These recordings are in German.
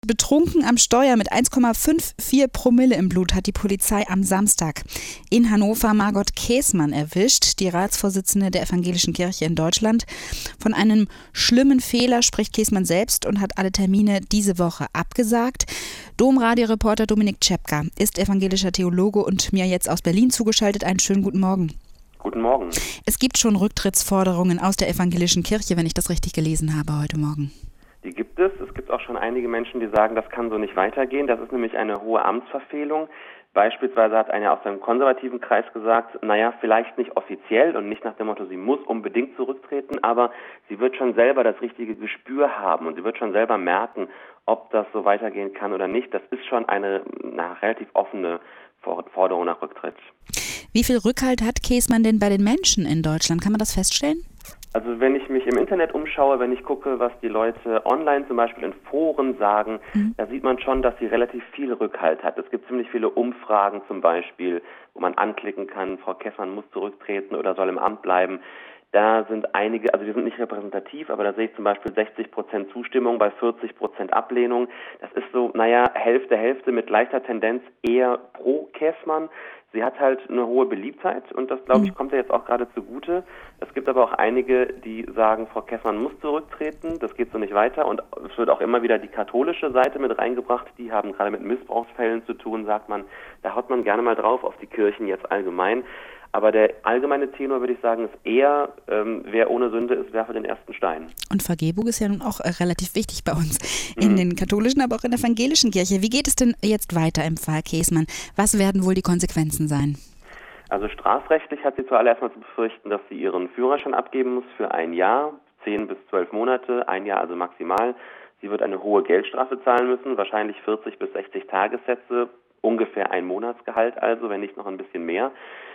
Betrunken am Steuer mit 1,54 Promille im Blut hat die Polizei am Samstag in Hannover Margot Käßmann erwischt, die Ratsvorsitzende der Evangelischen Kirche in Deutschland. Von einem schlimmen Fehler spricht Käßmann selbst und hat alle Termine diese Woche abgesagt. Domradioreporter Dominik Czepka ist evangelischer Theologe und mir jetzt aus Berlin zugeschaltet. Einen schönen guten Morgen. Guten Morgen. Es gibt schon Rücktrittsforderungen aus der Evangelischen Kirche, wenn ich das richtig gelesen habe heute Morgen. Die gibt es. Es gibt auch schon einige Menschen, die sagen, das kann so nicht weitergehen. Das ist nämlich eine hohe Amtsverfehlung. Beispielsweise hat einer aus seinem konservativen Kreis gesagt, vielleicht nicht offiziell und nicht nach dem Motto, sie muss unbedingt zurücktreten, aber sie wird schon selber das richtige Gespür haben und sie wird schon selber merken, ob das so weitergehen kann oder nicht. Das ist schon eine relativ offene Forderung nach Rücktritt. Wie viel Rückhalt hat Käßmann denn bei den Menschen in Deutschland? Kann man das feststellen? Also wenn ich mich im Internet umschaue, wenn ich gucke, was die Leute online zum Beispiel in Foren sagen, da sieht man schon, dass sie relativ viel Rückhalt hat. Es gibt ziemlich viele Umfragen zum Beispiel, wo man anklicken kann, Frau Käßmann muss zurücktreten oder soll im Amt bleiben. Da sind einige, also die sind nicht repräsentativ, aber da sehe ich zum Beispiel 60% Zustimmung bei 40% Ablehnung. Das ist so, Hälfte mit leichter Tendenz eher pro Käßmann. Sie hat halt eine hohe Beliebtheit und das, glaube ich, kommt ja jetzt auch gerade zugute. Es gibt aber auch einige, die sagen, Frau Käßmann muss zurücktreten, das geht so nicht weiter. Und es wird auch immer wieder die katholische Seite mit reingebracht. Die haben gerade mit Missbrauchsfällen zu tun, sagt man. Da haut man gerne mal drauf auf die Kirchen jetzt allgemein. Aber der allgemeine Tenor, würde ich sagen, ist eher, wer ohne Sünde ist, werfe den ersten Stein. Und Vergebung ist ja nun auch relativ wichtig bei uns in den katholischen, aber auch in der evangelischen Kirche. Wie geht es denn jetzt weiter im Fall Käßmann? Was werden wohl die Konsequenzen sein? Also strafrechtlich hat sie zuallererst mal zu befürchten, dass sie ihren Führerschein abgeben muss für ein Jahr, 10 bis 12 Monate, ein Jahr also maximal. Sie wird eine hohe Geldstrafe zahlen müssen, wahrscheinlich 40 bis 60 Tagessätze, ungefähr ein Monatsgehalt also, wenn nicht noch ein bisschen mehr.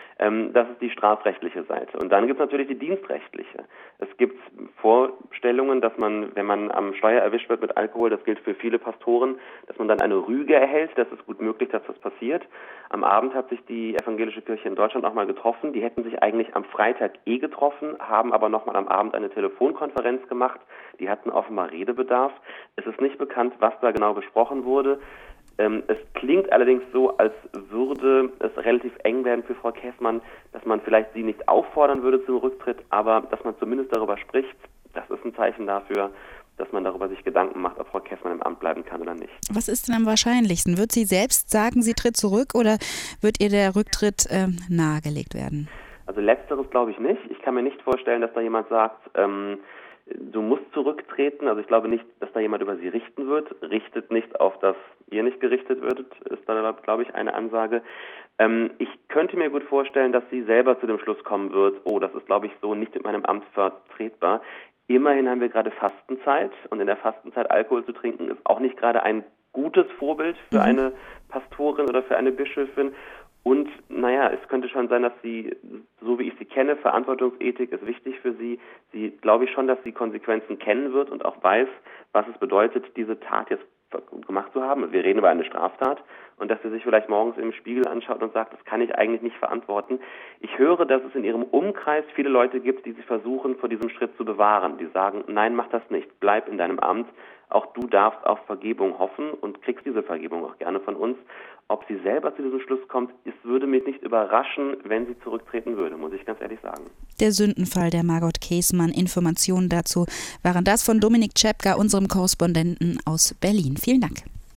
Das ist die strafrechtliche Seite. Und dann gibt es natürlich die dienstrechtliche. Es gibt Vorstellungen, dass man, wenn man am Steuer erwischt wird mit Alkohol, das gilt für viele Pastoren, dass man dann eine Rüge erhält. Das ist gut möglich, dass das passiert. Am Abend hat sich die Evangelische Kirche in Deutschland auch mal getroffen. Die hätten sich eigentlich am Freitag getroffen, haben aber nochmal am Abend eine Telefonkonferenz gemacht. Die hatten offenbar Redebedarf. Es ist nicht bekannt, was da genau besprochen wurde. Es klingt allerdings so, als würde es relativ eng werden für Frau Käßmann, dass man vielleicht sie nicht auffordern würde zum Rücktritt, aber dass man zumindest darüber spricht. Das ist ein Zeichen dafür, dass man darüber sich Gedanken macht, ob Frau Käßmann im Amt bleiben kann oder nicht. Was ist denn am wahrscheinlichsten? Wird sie selbst sagen, sie tritt zurück oder wird ihr der Rücktritt nahegelegt werden? Also letzteres glaube ich nicht. Ich kann mir nicht vorstellen, dass da jemand sagt, du musst zurücktreten. Also ich glaube nicht, dass da jemand über sie richten wird. Richtet nicht auf das ihr nicht gerichtet wird, ist da, glaube ich, eine Ansage. Ich könnte mir gut vorstellen, dass sie selber zu dem Schluss kommen wird, das ist, glaube ich, so nicht mit meinem Amt vertretbar. Immerhin haben wir gerade Fastenzeit und in der Fastenzeit Alkohol zu trinken ist auch nicht gerade ein gutes Vorbild für eine Pastorin oder für eine Bischöfin. Und es könnte schon sein, dass sie, so wie ich sie kenne, Verantwortungsethik ist wichtig für sie. Sie glaube ich schon, dass sie Konsequenzen kennen wird und auch weiß, was es bedeutet, diese Tat jetzt gemacht zu haben. Wir reden über eine Straftat und dass sie sich vielleicht morgens im Spiegel anschaut und sagt, das kann ich eigentlich nicht verantworten. Ich höre, dass es in ihrem Umkreis viele Leute gibt, die sich versuchen, vor diesem Schritt zu bewahren. Die sagen, nein, mach das nicht, bleib in deinem Amt. Auch du darfst auf Vergebung hoffen und kriegst diese Vergebung auch gerne von uns. Ob sie selber zu diesem Schluss kommt, es würde mich nicht überraschen, wenn sie zurücktreten würde, muss ich ganz ehrlich sagen. Der Sündenfall der Margot Käßmann. Informationen dazu waren das von Dominik Czepka, unserem Korrespondenten aus Berlin. Vielen Dank.